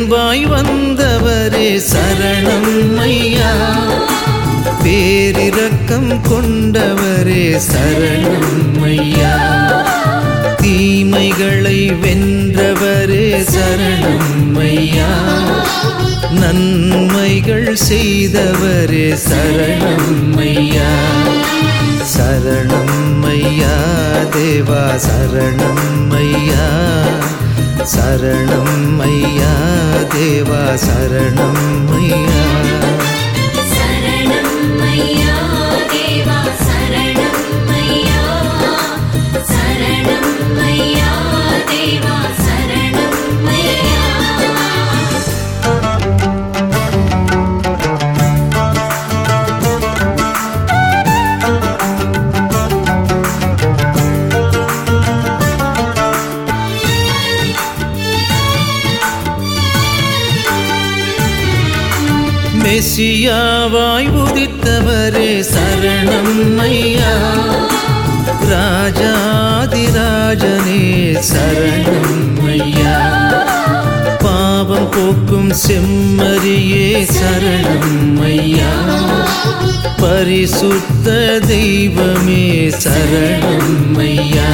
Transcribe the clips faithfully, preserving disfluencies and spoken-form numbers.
பேரன்பாய் வந்தவரே சரணம் ஐயா. பேரிரக்கம் கொண்டவரே சரணம் ஐயா. தீமைகளை வென்றவரே சரணம் ஐயா. நன்மைகள் செய்தவரே சரணம் ஐயா. சரணம் ஐயா தேவா சரணம் ஐயா. சரணம் ஐயா தேவா சரணம் ஐயா. சரணம் ஐயா தேவா சரணம் ஐயா. சரணம் ஐயா தேவா சரணம் ஐயா. மெசியாவாய் உதித்தவரே சரணம் ஐயா. ராஜாதிராஜனே சரணம் ஐயா. பாவம் போக்கும் செம்மறியே சரணம் ஐயா. பரிசுத்த தெய்வமே சரணம் ஐயா.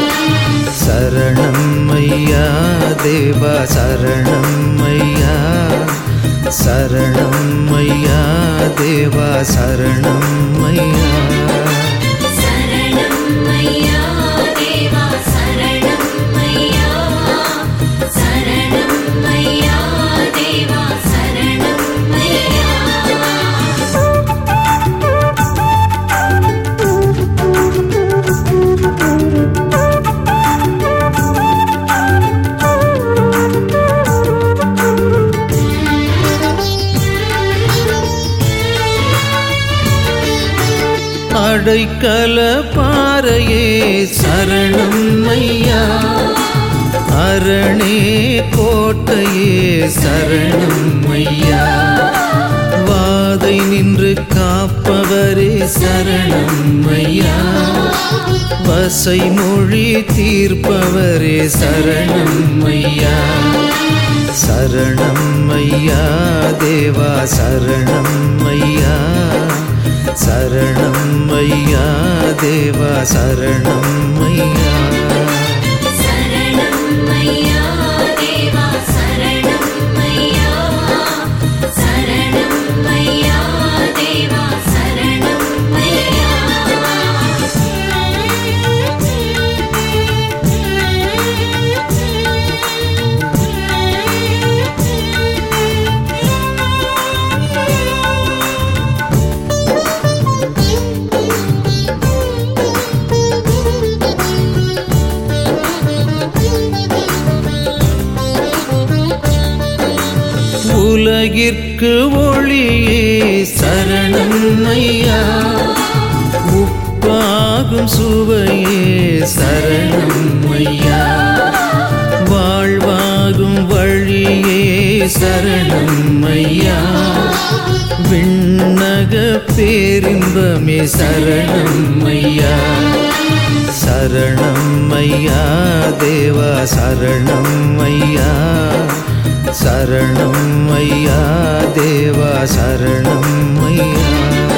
சரணம் ஐயா தேவா சரணம் ஐயா. சரணம் ஐயா தேவா சரணம் ஐயா. சரணம் ஐயா தேவா சரணம் ஐயா. சரணம் ஐயா தேவா சரணம் ஐயா. அடைக்கல பாறையே சரணம் ஐயா. அரணே கோட்டையே சரணம் ஐயா. வாதை நின்று காப்பவரே சரணம் ஐயா. வசை மொழி தீர்ப்பவரே சரணம் ஐயா. சரணம் ஐயா தேவா சரணம் ஐயா. சரணம் ஐயா தேவா சரணம் ஐயா. சரணம் ஐயா தேவா சரணம் ஐயா. சரணம் ஐயா தேவா சரணம் ஐயா. உலகிற்கு ஒளியே சரணம் ஐயா. உப்பாகும் சுவையே சரணம் ஐயா. வாழ்வாகும் வழியே சரணம் ஐயா. விண்ணக பேரின்பமே சரணம் ஐயா. சரணம் ஐயா தேவா சரணம் ஐயா. சரணம் ஐயா தேவா சரணம் ஐயா.